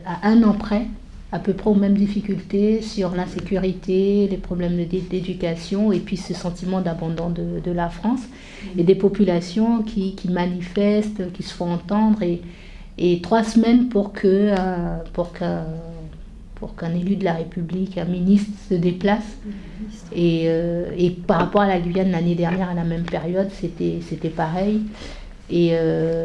à un an près, à peu près aux mêmes difficultés sur l'insécurité, les problèmes d'éducation et puis ce sentiment d'abandon de la France et des populations qui manifestent, qui se font entendre et 3 semaines pour qu'un élu de la République, un ministre se déplace. Et par rapport à la Guyane l'année dernière à la même période, c'était pareil. Et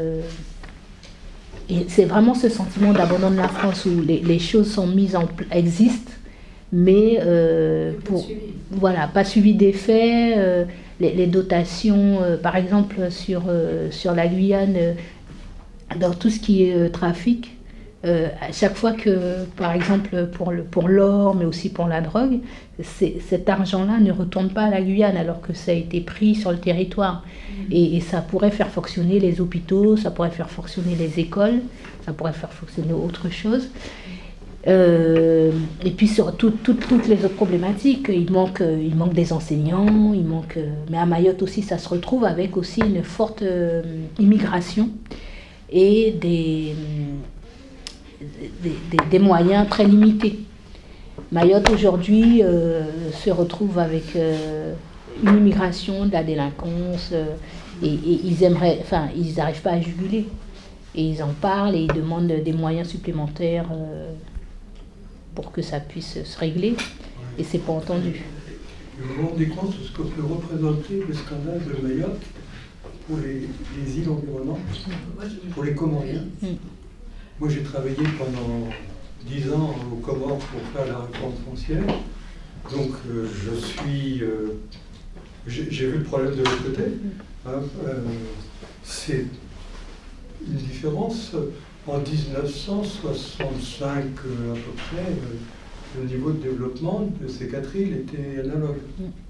c'est vraiment ce sentiment d'abandon de la France où les choses sont existent, mais pas suivi d'effet. Les dotations, par exemple sur la Guyane, dans tout ce qui est trafic, à chaque fois que, par exemple, pour l'or, mais aussi pour la drogue, cet argent-là ne retourne pas à la Guyane, alors que ça a été pris sur le territoire. Et ça pourrait faire fonctionner les hôpitaux, ça pourrait faire fonctionner les écoles, ça pourrait faire fonctionner autre chose. Et puis sur toutes les autres problématiques, il manque des enseignants, mais à Mayotte aussi, ça se retrouve avec aussi une forte immigration et des moyens très limités. Mayotte aujourd'hui se retrouve avec une immigration, de la délinquance, et ils n'arrivent pas à juguler. Et ils en parlent et ils demandent des moyens supplémentaires pour que ça puisse se régler. Et c'est pas entendu. Vous vous rendez compte de ce que peut représenter le scandale de Mayotte pour les îles environnantes, pour les Comoriens? Moi, j'ai travaillé pendant 10 ans aux Comores pour faire la réforme foncière. Donc, j'ai vu le problème de l'autre côté. C'est une différence. En 1965, à peu près, le niveau de développement de ces 4 îles était analogue.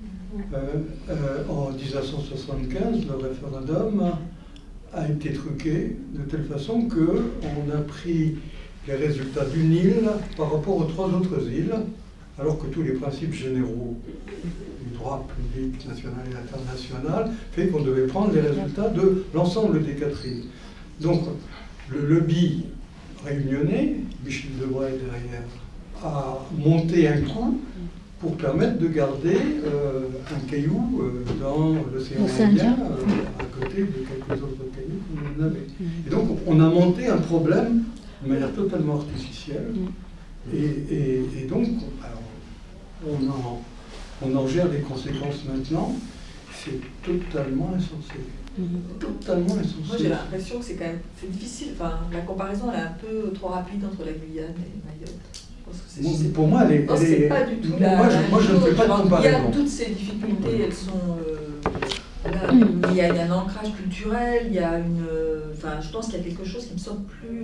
En 1975, le référendum a été truqué de telle façon qu'on a pris les résultats d'une île par rapport aux 3 autres îles, alors que tous les principes généraux du droit public national et international fait qu'on devait prendre les résultats de l'ensemble des 4 îles. Donc le lobby réunionnais, Michel Debray derrière, a monté un coup pour permettre de garder un caillou dans l'océan Indien, à côté de quelques autres cailloux qu'on avait. Et donc on a monté un problème de manière totalement artificielle. Et donc, alors, on en gère les conséquences maintenant. C'est totalement insensé. Totalement insensé. Moi j'ai l'impression que c'est difficile. Enfin, la comparaison elle est un peu trop rapide entre la Guyane et Mayotte. Pour moi, elle c'est pas du tout moi, je ne fais pas de comparaison. Il y a toutes ces difficultés, elles sont. Il y a un ancrage culturel, il y a une. Enfin, je pense qu'il y a quelque chose qui me semble plus.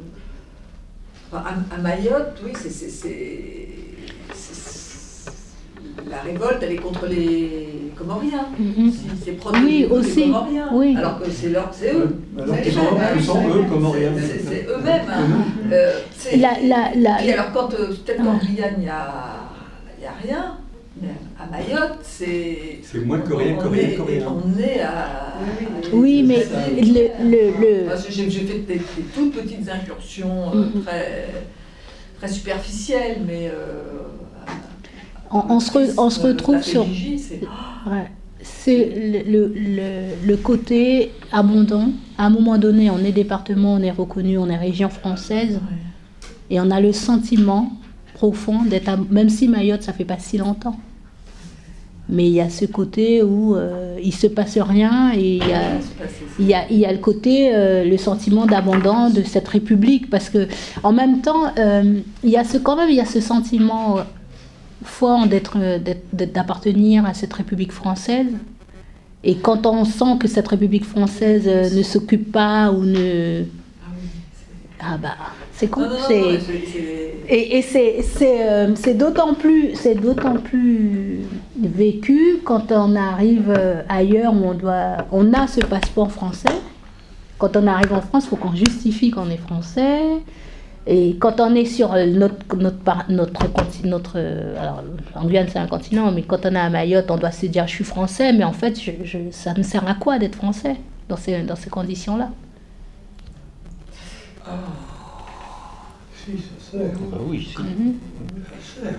À Mayotte, oui, la révolte, elle est contre les Comoriens. C'est produit les Comoriens. Oui. Alors que c'est eux. Alors qu'ils sont eux, Comoriens. C'est eux-mêmes. Et alors, peut-être qu'en Guyane, il n'y a rien. Mais à Mayotte, c'est moins coréen. On est à. Oui, mais J'ai fait des toutes petites incursions très superficielles, mais. On se retrouve sur. C'est le côté abondant. À un moment donné, on est département, on est reconnu, on est région française, et on a le sentiment profond d'être, même si Mayotte, ça fait pas si longtemps. Mais il y a ce côté où il se passe rien et il y a le côté, le sentiment d'abandon de cette République, parce que en même temps, il y a ce sentiment fort d'appartenir à cette République française. Et quand on sent que cette République française ne s'occupe pas ou ne... c'est con. Et c'est d'autant plus vécu quand on arrive ailleurs où on a ce passeport français. Quand on arrive en France, il faut qu'on justifie qu'on est français. Et quand on est sur notre alors en Guyane c'est un continent, mais quand on est à Mayotte, on doit se dire je suis français, mais en fait ça me sert à quoi d'être français dans ces conditions-là? Si, ça sert. Bah oui, si. Ça sert.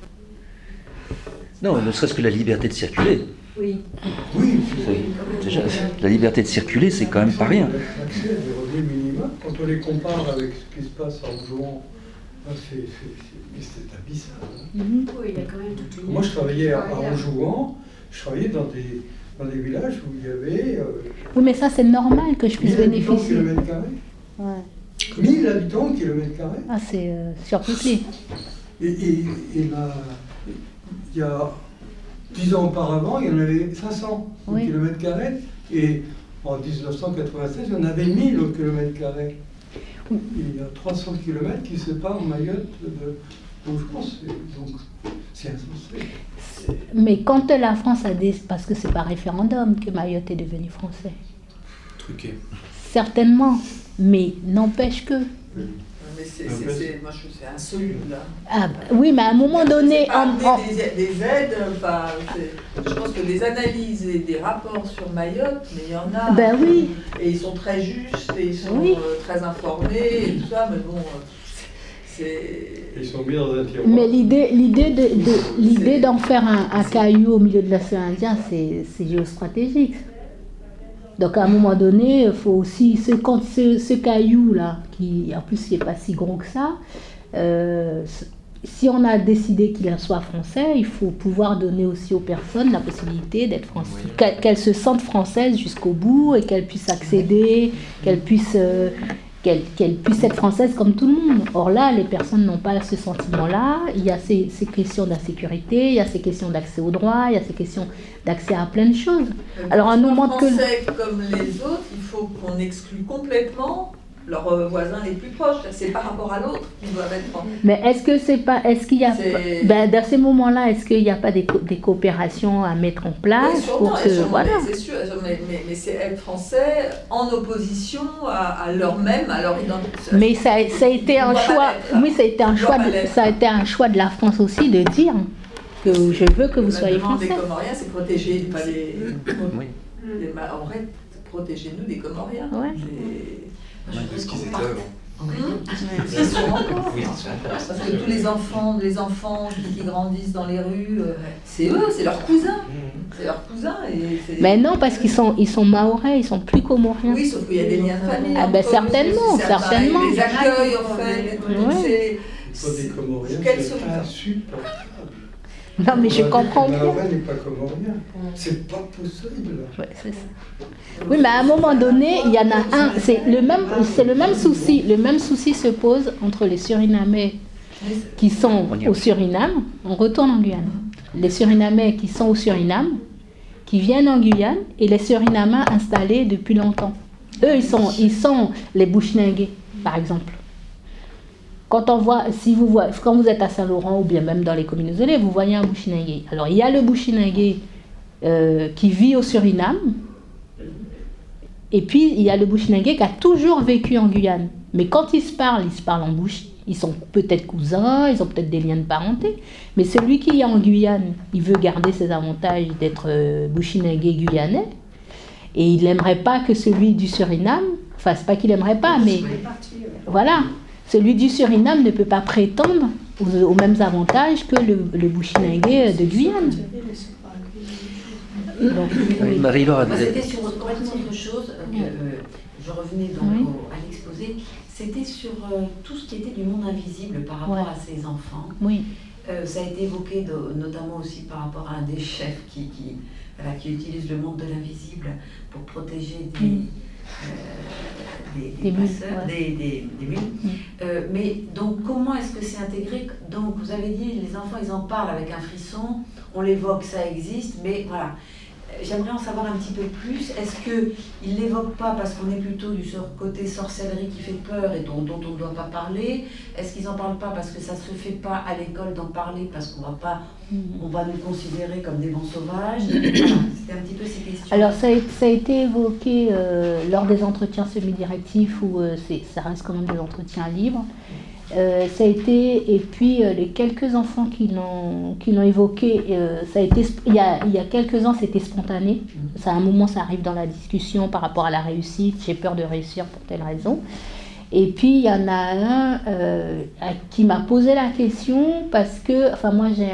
Non, ne serait-ce que la liberté de circuler. Oui. Oui, Déjà, la liberté de circuler, c'est quand même pas rien. L'accès à des revenus minimums, quand on les compare avec ce qui se passe en jouant, c'est abyssal. Oui, il y a quand même toute une... Moi, je travaillais en jouant, je travaillais dans des villages où il y avait... Oui, mais ça, c'est normal que je puisse 1000 habitants au bénéficier. kilomètre carré. Ouais. 1000 habitants au kilomètre carré. Ah, c'est surpeuplé. Et là, il y a 10 ans auparavant, il y en avait 500 au Oui. kilomètre carré. Et en 1996, il y en avait 1000 au kilomètre carré. Oui. Et il y a 300 km qui séparent Mayotte d'Aujon. Donc, c'est insensé. Mais quand la France a des... Parce que c'est par référendum que Mayotte est devenu français. Truqué. Certainement. Mais n'empêche que... Mais moi je trouve que c'est insoluble là. Ah, bah, oui, mais à un moment donné... C'est pas amener des aides, enfin, je pense que des analyses et des rapports sur Mayotte, mais il y en a. Ben oui. Et ils sont très justes, et ils sont Oui. très informés, et tout ça, mais bon, c'est... Ils sont mis dans un tiroir. Mais l'idée d'en faire un caillou au milieu de l'océan Indien, c'est géostratégique. Donc à un moment donné, il faut aussi, ce caillou-là, qui en plus n'est pas si gros que ça, si on a décidé qu'il soit français, il faut pouvoir donner aussi aux personnes la possibilité d'être françaises, qu'elles se sentent françaises jusqu'au bout et qu'elles puissent accéder, qu'elles puissent être françaises comme tout le monde. Or là, les personnes n'ont pas ce sentiment-là. Il y a ces questions d'insécurité, il y a ces questions d'accès aux droits, il y a ces questions d'accès à plein de choses. Alors à un moment que... Français comme les autres, il faut qu'on exclue complètement leurs voisins les plus proches. C'est par rapport à l'autre qu'ils doivent être français. Mais est-ce qu'il y a... Ben, dans ces moments-là, est-ce qu'il n'y a pas des coopérations à mettre en place Oui, sûrement, pour que... Voilà. c'est sûr, mais c'est être français en opposition à leur-même, à leur identité. Mais ça a été un choix... Oui, ça a été un choix de la France aussi de dire que je veux que vous soyez français. La demande des Comoriens, c'est protéger pas les... Oui. En vrai, protégez-nous des Comoriens. Ouais. Ce qu'ils étaient avant. Ils sont encore. Oui, ils sont encore. Parce que tous les enfants qui grandissent dans les rues, c'est eux, c'est leurs cousins. C'est leurs cousins. Mais non, parce qu'ils sont mahorais, ils sont plus comoriens. Oui, sauf qu'il y a des liens de famille. Ah ben certainement, certainement. Ils les accueillent en fait. Ouais. Pas des Comoriens, Quelle c'est solution? insupportable. Non, mais je comprends bien. Mahorais n'est pas comorien. C'est pas possible. Ouais, c'est ça. Oui, mais à un moment donné, il y en a un. C'est le même souci. Le même souci se pose entre les Surinamais qui sont au Suriname. On retourne en Guyane. Les Surinamais qui sont au Suriname, qui viennent en Guyane, et les Surinamais installés depuis longtemps. Eux, ils sont les Bushinengués, par exemple. Quand on voit, quand vous êtes à Saint-Laurent ou bien même dans les communes isolées, vous voyez un Bushinengué. Alors il y a le Bushinengué qui vit au Suriname, et puis il y a le Bushinengué qui a toujours vécu en Guyane. Mais quand ils se parlent en Bushi. Ils sont peut-être cousins, ils ont peut-être des liens de parenté, mais celui qui est en Guyane, il veut garder ses avantages d'être Bushinengué guyanais, et il n'aimerait pas que celui du Suriname, enfin c'est pas qu'il n'aimerait pas, mais voilà. Celui du Suriname ne peut pas prétendre aux mêmes avantages que le Bushinengué de Guyane. Donc, oui. Marie-Laure a C'était sur complètement autre chose. Je revenais donc à l'exposé. C'était sur tout ce qui était du monde invisible par rapport à ces enfants. Oui. Ça a été évoqué notamment aussi par rapport à un des chefs qui utilise le monde de l'invisible pour protéger des passeurs, des mules. Mais donc comment est-ce que c'est intégré? Donc vous avez dit les enfants ils en parlent avec un frisson, on l'évoque, ça existe, mais voilà. J'aimerais en savoir un petit peu plus. Est-ce qu'ils ne l'évoquent pas parce qu'on est plutôt du côté sorcellerie qui fait peur et dont on ne doit pas parler? Est-ce qu'ils n'en parlent pas parce que ça ne se fait pas à l'école d'en parler parce qu'on va nous considérer comme des bons sauvages? Voilà, c'était un petit peu ces questions. Alors ça a été évoqué lors des entretiens semi-directifs où ça reste quand même des entretiens libres. Ça a été, et puis les quelques enfants qui l'ont évoqué, ça a été, il y a quelques ans c'était spontané. À un moment ça arrive dans la discussion par rapport à la réussite, j'ai peur de réussir pour telle raison. Et puis il y en a un qui m'a posé la question parce que, enfin moi j'ai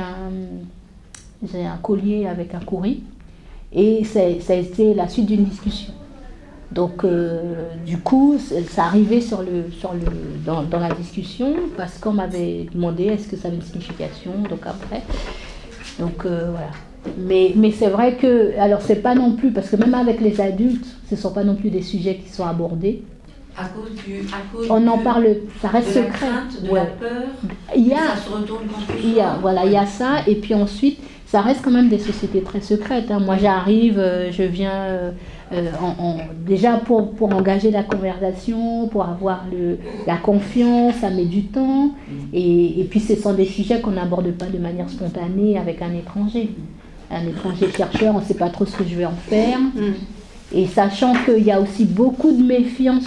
un collier avec un courri et ça a été la suite d'une discussion. Donc du coup ça arrivait dans la discussion parce qu'on m'avait demandé est-ce que ça avait une signification, donc après. Donc voilà. Mais c'est vrai que, alors c'est pas non plus, parce que même avec les adultes, ce ne sont pas non plus des sujets qui sont abordés. À cause on en parle, ça reste de la secret. Crainte, de la peur, ça se retourne contre soi. Il y a ça, et puis ensuite, ça reste quand même des sociétés très secrètes. Hein. Moi j'arrive, je viens déjà pour engager la conversation, pour avoir la confiance, ça met du temps, et puis ce sont des sujets qu'on n'aborde pas de manière spontanée avec un étranger. Un étranger chercheur, on ne sait pas trop ce que je vais en faire. Et sachant qu'il y a aussi beaucoup de méfiance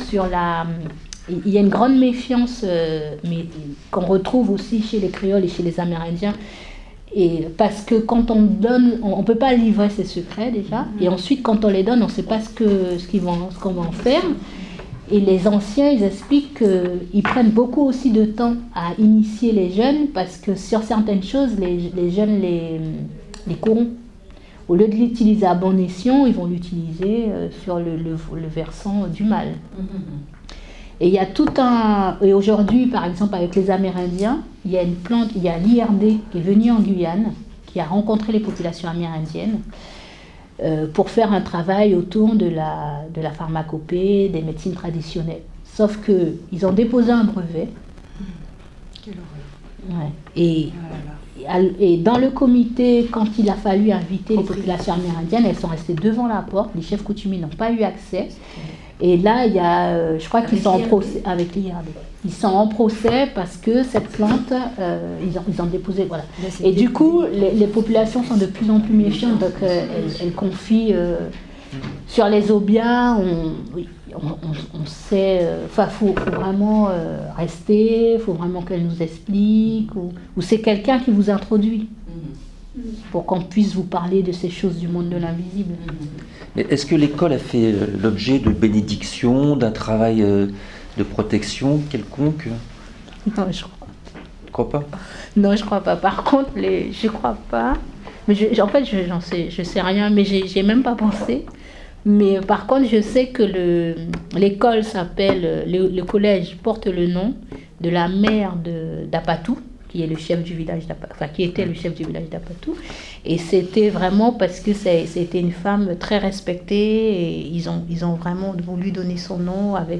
il y a une grande méfiance, mais qu'on retrouve aussi chez les créoles et chez les Amérindiens. Et parce que quand on donne, on ne peut pas livrer ses secrets déjà. Et ensuite, quand on les donne, on ne sait pas ce qu'on va en faire. Et les anciens, ils expliquent qu'ils prennent beaucoup aussi de temps à initier les jeunes parce que sur certaines choses, les jeunes les corrompent. Au lieu de l'utiliser à bon escient, ils vont l'utiliser sur le versant du mal. Et il y a et aujourd'hui, par exemple, avec les Amérindiens, il y a une plante, il y a l'IRD qui est venu en Guyane, qui a rencontré les populations amérindiennes pour faire un travail autour de la pharmacopée, des médecines traditionnelles. Sauf qu'ils ont déposé un brevet. Quelle horreur. Ouais. Et dans le comité, quand il a fallu inviter les populations amérindiennes, elles sont restées devant la porte, les chefs coutumiers n'ont pas eu accès. Et là, il y a, je crois qu'ils sont en procès avec l'IRD. Ils sont en procès parce que cette plante, ils ont déposé, voilà. Et du coup, les populations sont de plus en plus méfiantes, donc elles confient sur les obias, on sait, enfin, faut vraiment rester, il faut vraiment qu'elle nous explique, ou c'est quelqu'un qui vous introduit pour qu'on puisse vous parler de ces choses du monde de l'invisible. Mais est-ce que l'école a fait l'objet de bénédictions, d'un travail de protection quelconque? Non, je crois. Tu crois pas? Non, je crois pas. Par contre, je crois pas. Mais en fait, je sais rien, mais j'ai même pas pensé. Mais par contre, je sais que l'école s'appelle, le collège porte le nom de la mère d'Apatou, qui est le chef du village qui était le chef du village d'Apatou. Et c'était vraiment parce que c'était une femme très respectée et ils ont vraiment voulu donner son nom avec...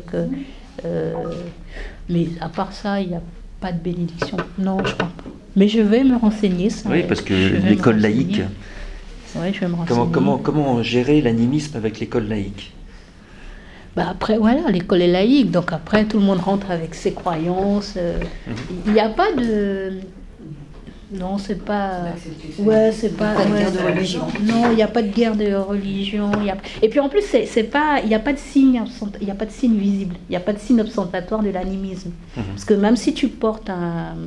mais à part ça, il n'y a pas de bénédiction. Non, je crois pas. Mais je vais me renseigner. Ça, oui, parce que l'école laïque... Oui, je vais me renseigner. Comment gérer l'animisme avec l'école laïque? Après, voilà, l'école est laïque, donc après, tout le monde rentre avec ses croyances. Il n'y a pas de... Non, c'est pas... Ouais, c'est pas... Pas de guerre de religion. Non, il n'y a pas de guerre de religion. Et puis en plus, c'est pas... Il n'y a pas de signe visible. Il n'y a pas de signe ostentatoire de l'animisme. Parce que même si tu portes un...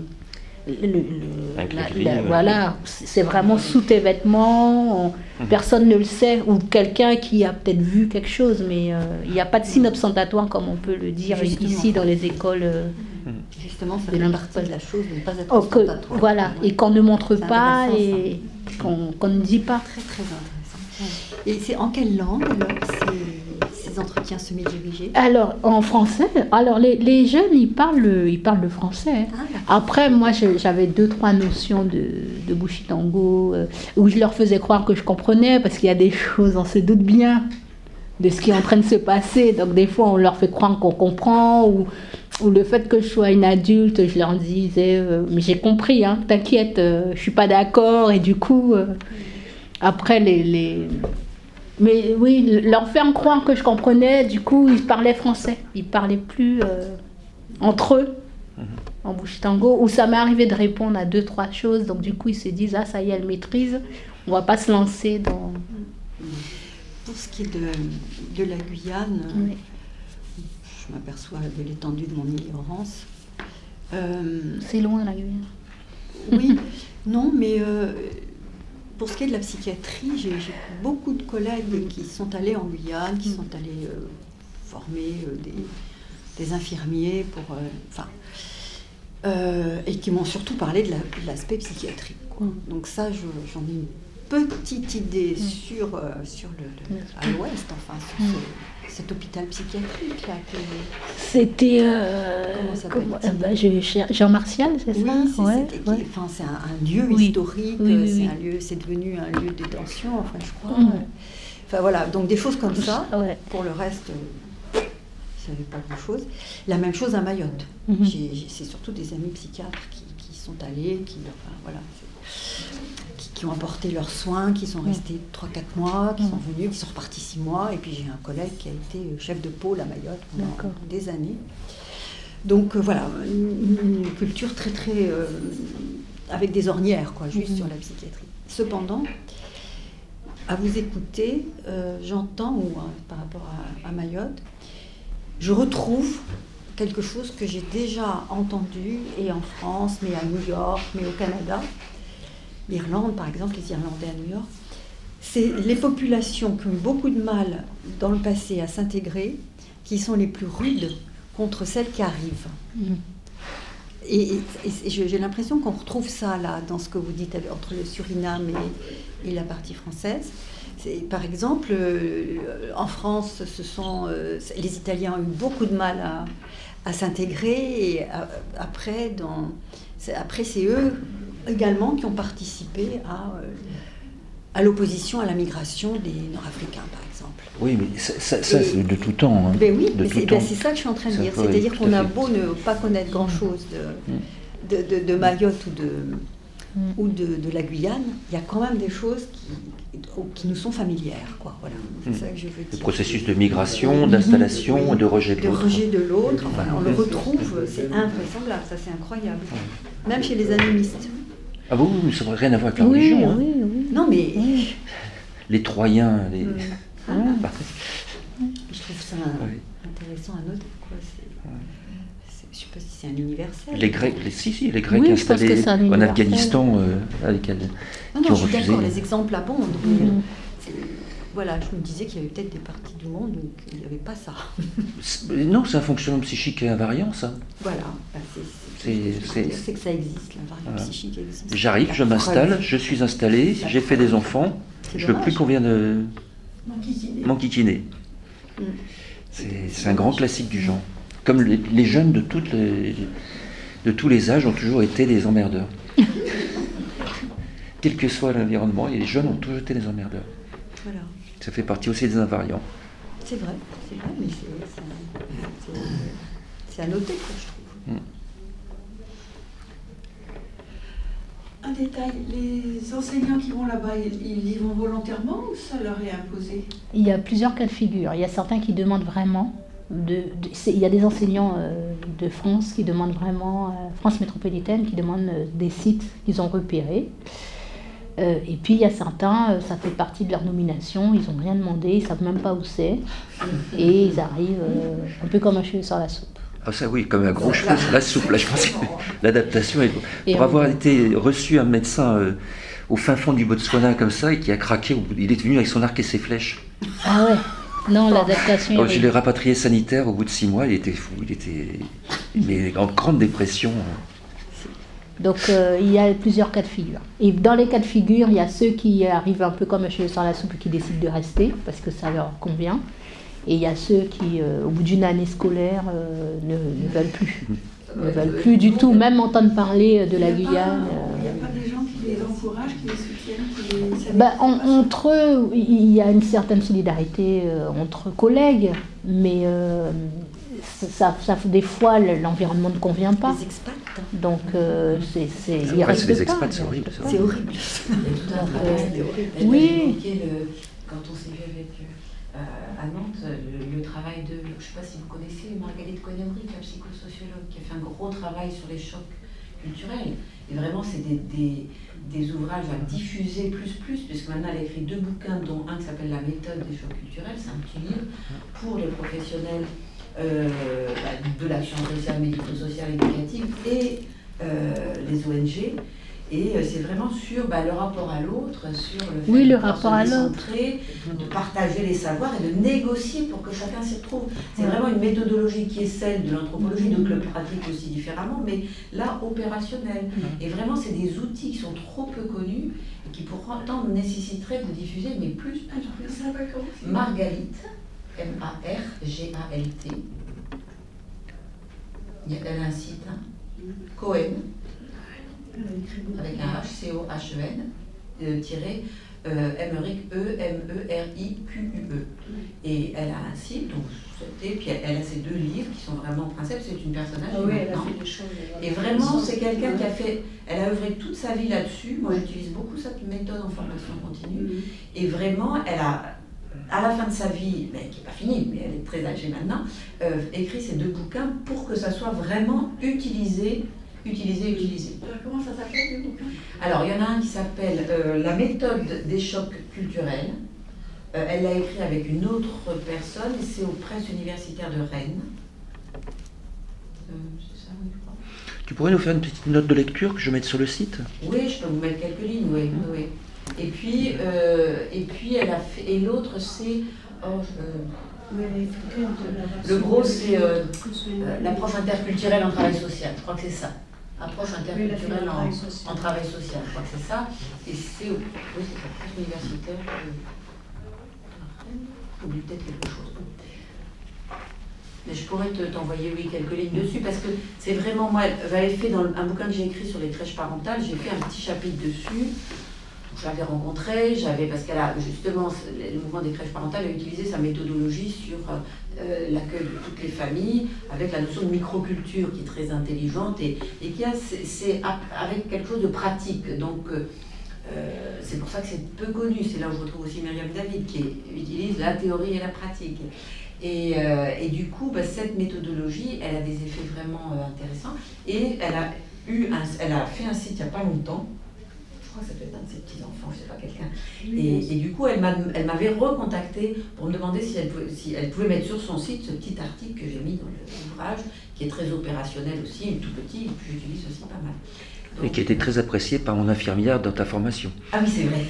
voilà, c'est vraiment sous tes vêtements, personne ne le sait, ou quelqu'un qui a peut-être vu quelque chose, mais il n'y a pas de signe ostentatoire comme on peut le dire ici dans les écoles. Justement, ça fait partie de la chose de ne pas être ostentatoire. Voilà, et qu'on ne montre pas et qu'on ne dit pas. Très très intéressant. Et c'est en quelle langue alors ces entretiens semi-dirigés? Alors, en français. Alors, les jeunes, ils parlent le français. Après, moi, j'avais 2-3 notions de Bushitango, où je leur faisais croire que je comprenais, parce qu'il y a des choses, on se doute bien de ce qui est en train de se passer. Donc, des fois, on leur fait croire qu'on comprend, ou le fait que je sois une adulte, je leur disais, mais j'ai compris, hein, t'inquiète, je suis pas d'accord, et du coup, après, mais oui, leur faire croire que je comprenais, du coup, ils parlaient français. Ils parlaient plus entre eux, en Bushitango, où ça m'est arrivé de répondre à 2-3 choses, donc du coup, ils se disent, ah, ça y est, elle maîtrise, on va pas se lancer dans... Pour ce qui est de la Guyane, oui. Je m'aperçois de l'étendue de mon ignorance. C'est loin, la Guyane. Oui, non, mais... pour ce qui est de la psychiatrie, j'ai beaucoup de collègues qui sont allés en Guyane, qui sont allés former des infirmiers, et qui m'ont surtout parlé de l'aspect psychiatrique, quoi. Donc ça, j'en ai une petite idée sur à l'ouest, enfin, sur cet hôpital psychiatrique là. C'était Jean Martial, c'est ça? C'est un lieu historique, c'est devenu un lieu de détention, enfin je crois. Enfin voilà, donc des choses comme ça. Pour le reste, je savais pas grand-chose. La même chose à Mayotte. C'est surtout des amis psychiatres qui sont allés, qui ont apporté leurs soins, qui sont restés 3-4 mois, qui sont venus, qui sont repartis 6 mois. Et puis j'ai un collègue qui a été chef de pôle à Mayotte pendant des années. Donc voilà, une culture très très avec des ornières, quoi, juste sur la psychiatrie. Cependant, à vous écouter, j'entends, par rapport à Mayotte, je retrouve quelque chose que j'ai déjà entendu, et en France, mais à New York, mais au Canada. L'Irlande, par exemple, les Irlandais à New York, c'est les populations qui ont eu beaucoup de mal dans le passé à s'intégrer, qui sont les plus rudes contre celles qui arrivent. Et j'ai l'impression qu'on retrouve ça là, dans ce que vous dites entre le Suriname et la partie française. Par exemple, en France, les Italiens ont eu beaucoup de mal à s'intégrer, et après, c'est eux également qui ont participé à l'opposition à la migration des Nord-Africains, par exemple. Oui, mais ça c'est de tout temps. Ben oui, c'est ça que je suis en train de dire. C'est-à-dire qu'on a beau ne pas connaître grand-chose de Mayotte ou de la Guyane, il y a quand même des choses qui nous sont familières, quoi. Voilà, c'est ça que je veux dire. Le processus de migration, d'installation, de rejet de l'autre. De rejet de l'autre, enfin, on le retrouve, c'est invraisemblable, ça c'est incroyable. Même chez les animistes. Ah bon, ça n'a rien à voir avec la religion. Oui. Non, mais... Les Troyens, Je trouve ça intéressant à noter, quoi. Je ne sais pas si c'est un universel. Les Grecs, les Grecs installés en Afghanistan, qui ont refusé. Je suis d'accord, les exemples abondent. Voilà, je me disais qu'il y avait peut-être des parties du monde où il n'y avait pas ça. Non, c'est un fonctionnement psychique invariant, ça. Voilà, c'est que ça existe, l'invariant psychique existe. J'arrive, je m'installe, je suis installé, j'ai fait des enfants, je ne veux plus qu'on vienne m'enquiquiner. C'est un grand classique du genre. Comme les jeunes de tous les âges ont toujours été des emmerdeurs. Quel que soit l'environnement, les jeunes ont toujours été des emmerdeurs. Voilà. Ça fait partie aussi des invariants. C'est vrai, mais c'est à noter, quoi, je trouve. Un détail, les enseignants qui vont là-bas, ils y vont volontairement ou ça leur est imposé? Il y a plusieurs cas de figure. Il y a certains qui demandent vraiment. Il y a des enseignants de France qui demandent vraiment, France métropolitaine, qui demandent des sites qu'ils ont repérés. Et puis il y a certains, ça fait partie de leur nomination, ils n'ont rien demandé, ils ne savent même pas où c'est, et ils arrivent un peu comme un cheveu sur la soupe. Ah ça oui, comme un gros cheveu sur la soupe. Là, je pense que l'adaptation est... Pour avoir été reçu un médecin au fin fond du Botswana comme ça, et qui a craqué, il est venu avec son arc et ses flèches. Ah ouais. Non, l'adaptation... Je l'ai rapatrié sanitaire au bout de 6 mois, il était fou, mais en grande dépression. Donc il y a plusieurs cas de figure. Et dans les cas de figure, il y a ceux qui arrivent un peu comme un cheveu sur la soupe et qui décident de rester parce que ça leur convient. Et il y a ceux qui, au bout d'une année scolaire, ne veulent plus. Ne veulent plus du tout, même entendre parler de la Guyane. Il n'y a pas des gens qui les encouragent, qui les soutiennent, entre eux, il y a une certaine solidarité entre collègues, mais des fois l'environnement ne convient pas. Les expats. Donc les expats, c'est horrible. C'est horrible. Oui. Quand on s'est vu avec à Nantes, le travail de, je ne sais pas si vous connaissez, Marguerite Cognabry, la psychosociologue, qui a fait un gros travail sur les chocs culturels. Et vraiment, c'est des ouvrages à diffuser plus, puisque maintenant elle a écrit 2 bouquins, dont un qui s'appelle La méthode des chocs culturels, c'est un petit livre pour les professionnels de l'action sociale, médico-sociale, éducative et les ONG. Et c'est vraiment sur le rapport à l'autre, sur le fait le de rapport à l'autre, de partager les savoirs et de négocier pour que chacun s'y retrouve. C'est vraiment une méthodologie qui est celle de l'anthropologie, donc le pratique aussi différemment, mais là opérationnelle. Et vraiment, c'est des outils qui sont trop peu connus et qui pourtant nécessiteraient de diffuser, mais plus. Margalit, M-A-R-G-A-L-T. Elle a un site, Cohen, avec un H, C-O-H-E-N, tiré M-E-R-I-Q-U-E. Et elle a un site, donc et puis elle a ces 2 livres qui sont vraiment principes, c'est une personnage. Oui, elle a fait des choses. Et vraiment, c'est quelqu'un qui a fait, elle a œuvré toute sa vie là-dessus. Moi, j'utilise beaucoup cette méthode en formation continue. Et vraiment, elle a, à la fin de sa vie, mais qui n'est pas finie, mais elle est très âgée maintenant, écrit ces 2 bouquins pour que ça soit vraiment utilisé. Comment ça s'appelle, le bouquin? Alors, il y en a un qui s'appelle La méthode des chocs culturels. Elle l'a écrit avec une autre personne, et c'est aux presses universitaires de Rennes. C'est ça, oui, je crois. Tu pourrais nous faire une petite note de lecture que je mette sur le site? Oui, je peux vous mettre quelques lignes, oui. Et puis elle a fait, et l'autre c'est, le gros c'est l'approche interculturelle en travail social, je crois que c'est ça. Approche interculturelle en travail social, je crois que c'est ça. Et c'est la presse universitaire. J'oublie peut-être quelque chose. Mais je pourrais t'envoyer quelques lignes dessus, parce que c'est vraiment, moi, j'avais fait dans un bouquin que j'ai écrit sur les crèches parentales, j'ai fait un petit chapitre dessus. Je l'avais rencontrée, parce qu'elle a justement, le mouvement des crèches parentales a utilisé sa méthodologie sur l'accueil de toutes les familles, avec la notion de microculture qui est très intelligente et qui a, c'est avec quelque chose de pratique. Donc, c'est pour ça que c'est peu connu. C'est là où je retrouve aussi Myriam David qui utilise la théorie et la pratique. Et du coup, cette méthodologie, elle a des effets vraiment intéressants. Et elle a fait un site il n'y a pas longtemps. Je crois que ça peut être un de ses petits-enfants, je ne sais pas, quelqu'un. Et du coup, elle m'avait recontacté pour me demander si elle pouvait mettre sur son site ce petit article que j'ai mis dans l'ouvrage, qui est très opérationnel aussi, tout petit, et que j'utilise aussi pas mal. Donc, et qui a été très apprécié par mon infirmière dans ta formation. Ah oui, c'est vrai.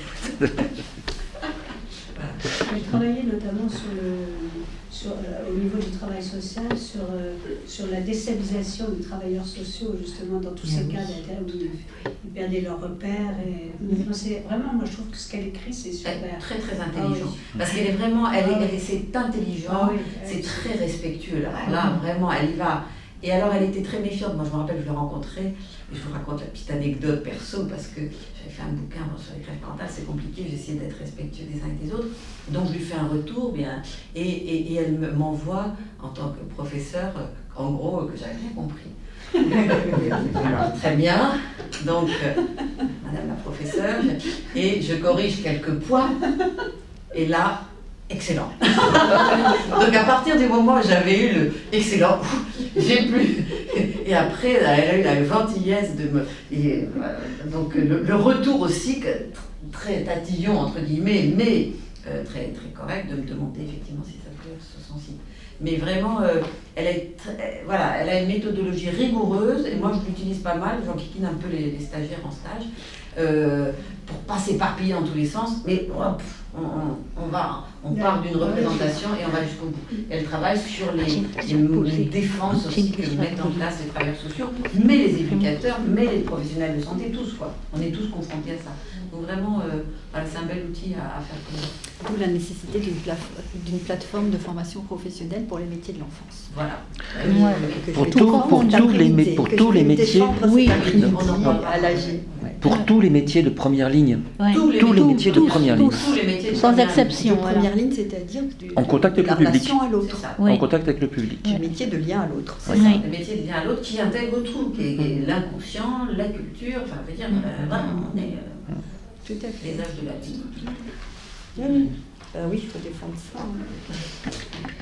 J'ai travaillé notamment au niveau du travail social, sur la déstabilisation des travailleurs sociaux, justement, dans tous ces cas où ils perdaient leurs repères. C'est vraiment, moi, je trouve que ce qu'elle écrit, c'est super. Très, très intelligent. Parce qu'elle est vraiment, c'est intelligent, c'est très respectueux. Là, vraiment, elle y va. Et alors, elle était très méfiante. Moi, je me rappelle, je l'ai rencontrée, et je vous raconte la petite anecdote perso, parce que j'avais fait un bouquin sur les crèches parentales, c'est compliqué, j'essayais d'être respectueux des uns et des autres. Donc, je lui fais un retour, et elle m'envoie, en tant que professeur, en gros, que j'avais rien compris. Alors, très bien, donc, madame la professeure, et je corrige quelques points, et là, excellent. Donc à partir du moment où j'avais eu le excellent, j'ai plus. Et après, elle a eu la gentillesse de me. Donc le retour aussi, très tatillon entre guillemets, mais très, très correct, de me demander effectivement si ça plaît sur son site. Mais vraiment, elle a une méthodologie rigoureuse, et moi je l'utilise pas mal, j'enquiquine un peu les stagiaires en stage, pour pas s'éparpiller dans tous les sens, mais on part d'une représentation et on va jusqu'au bout. Elle travaille sur les défenses aussi que mettent en place les travailleurs sociaux, mais les éducateurs, mais les professionnels de santé, tous quoi. On est tous confrontés à ça. Donc vraiment, c'est un bel outil à faire connaître. D'où la nécessité d'une plateforme de formation professionnelle pour les métiers de l'enfance. Voilà. Pour tous les métiers, oui. Pour tous les métiers de première ligne. Ouais. Tous les métiers de première ligne. Sans exception. De première ligne, c'est-à-dire en contact avec le public. À l'autre. Oui. En contact avec le public. Du métier de lien à l'autre. C'est ça, le métier de lien à l'autre qui intègre tout, qui est l'inconscient, la culture, enfin, je veux dire, on est tout à fait. les âges de la vie. Oui, il faut défendre ça.